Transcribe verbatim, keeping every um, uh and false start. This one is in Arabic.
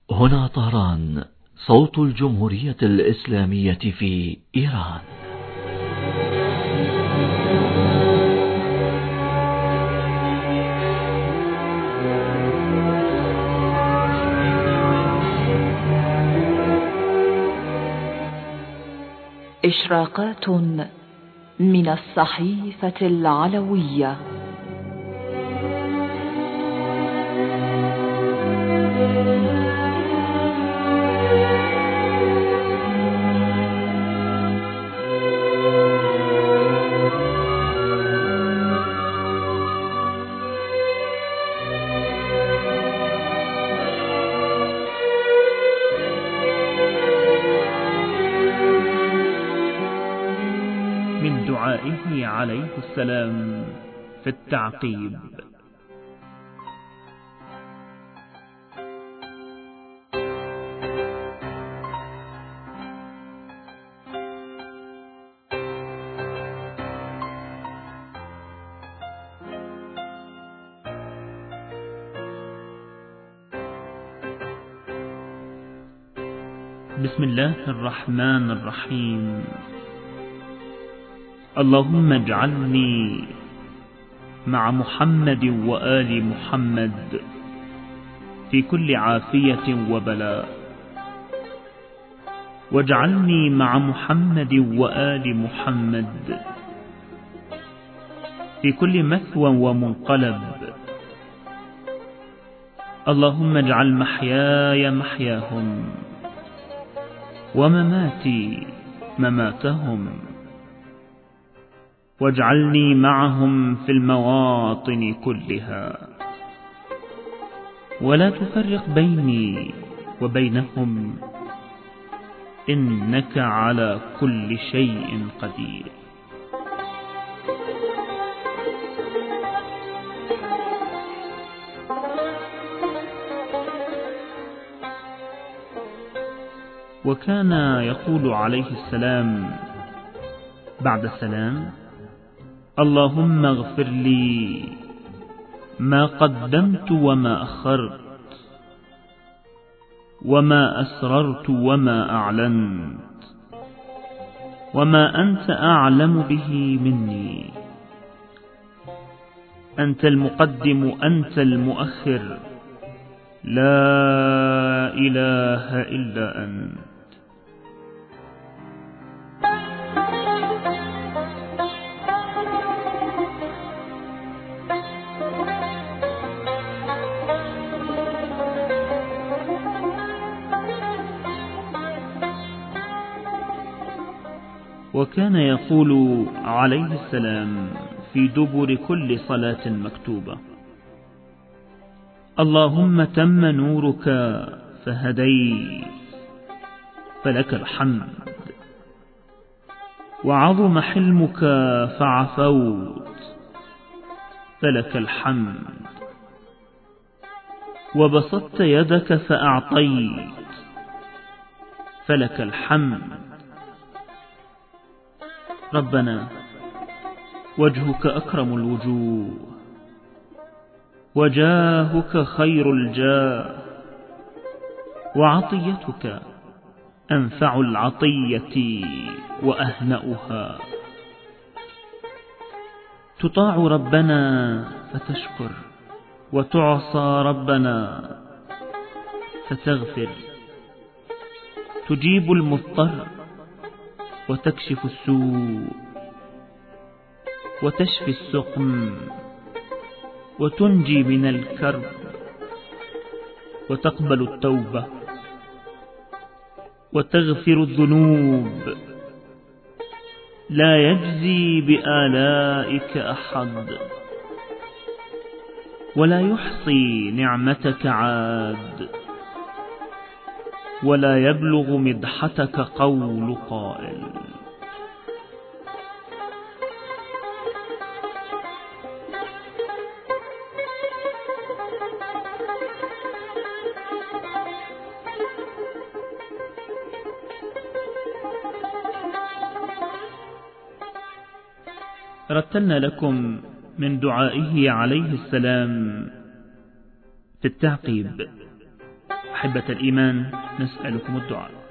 هنا طهران، صوت الجمهورية الإسلامية في إيران. إشراقات من الصحيفة العلوية. من دعائه عليه السلام في التعقيب. بسم الله الرحمن الرحيم. اللهم اجعلني مع محمد وآل محمد في كل عافية وبلاء، واجعلني مع محمد وآل محمد في كل مثوى ومنقلب. اللهم اجعل محياي محياهم ومماتي مماتهم، واجعلني معهم في المواطن كلها، ولا تفرق بيني وبينهم، إنك على كل شيء قدير. وكان يقول عليه السلام بعد السلام: اللهم اغفر لي ما قدمت وما أخرت، وما أسررت وما أعلنت، وما أنت أعلم به مني. أنت المقدم أنت المؤخر، لا إله إلا أنت. وكان يقول عليه السلام في دبر كل صلاة مكتوبة: اللهم تم نورك فهديت، فلك الحمد، وعظم حلمك فعفوت، فلك الحمد، وبسطت يدك فأعطيت، فلك الحمد. ربنا وجهك أكرم الوجوه، وجاهك خير الجاه، وعطيتك أنفع العطية وأهنأها. تطاع ربنا فتشكر، وتعصى ربنا فتغفر. تجيب المضطر وتكشف السوء، وتشفي السقم، وتنجي من الكرب، وتقبل التوبة، وتغفر الذنوب. لا يجزي بآلائك أحد، ولا يحصي نعمتك عاد، ولا يبلغ مدحتك قول قائل. رتلنا لكم من دعائه عليه السلام في التعقيب. أحبة الإيمان، نسألكم الدعاء.